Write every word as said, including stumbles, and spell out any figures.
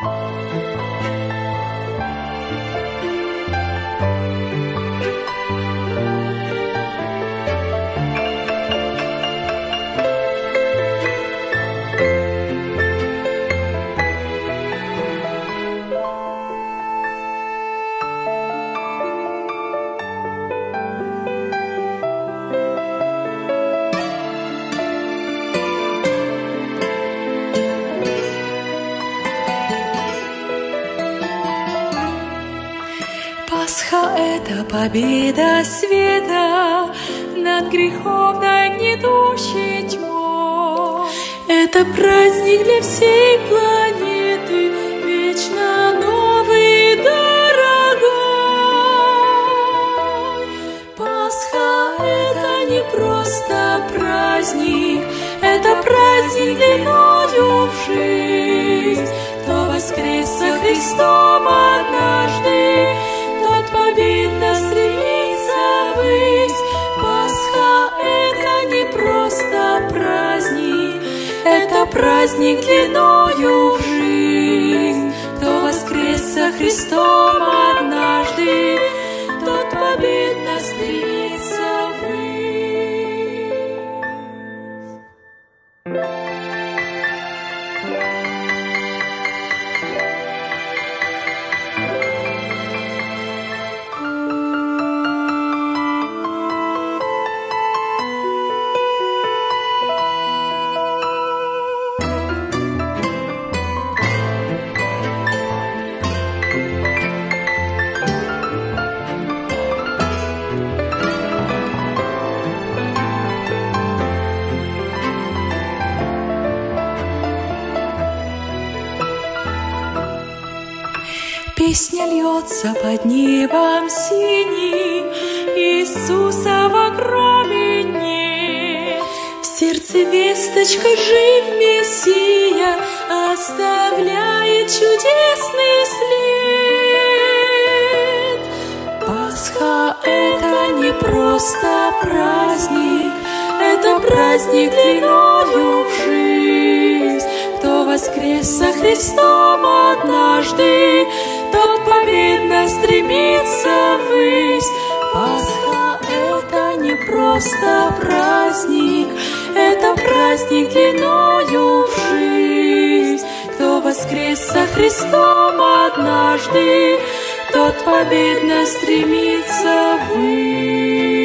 Пасха — это победа света над греховной гнетущей тьмой. Это праздник для всей планеты, вечно новый и дорогой. Пасха — это не просто праздник, это праздник длиною в жизнь. Кто воскрес со Христом однажды, победно стремится ввысь. Пасха — это не просто праздник, это праздник длиною в жизнь. Кто воскрес со Христом однажды, тот победно стремится ввысь. Песня льется под небом синим, Иисуса в громе нет. В сердце весточка жив Мессия, оставляет чудесный след. Пасха — это не просто праздник, это праздник длиною в жизнь. Кто воскрес со Христом однажды, тот победно стремится ввысь. Пасха — это не просто праздник, это праздник длиною в жизнь. Кто воскрес со Христом однажды, тот победно стремится ввысь.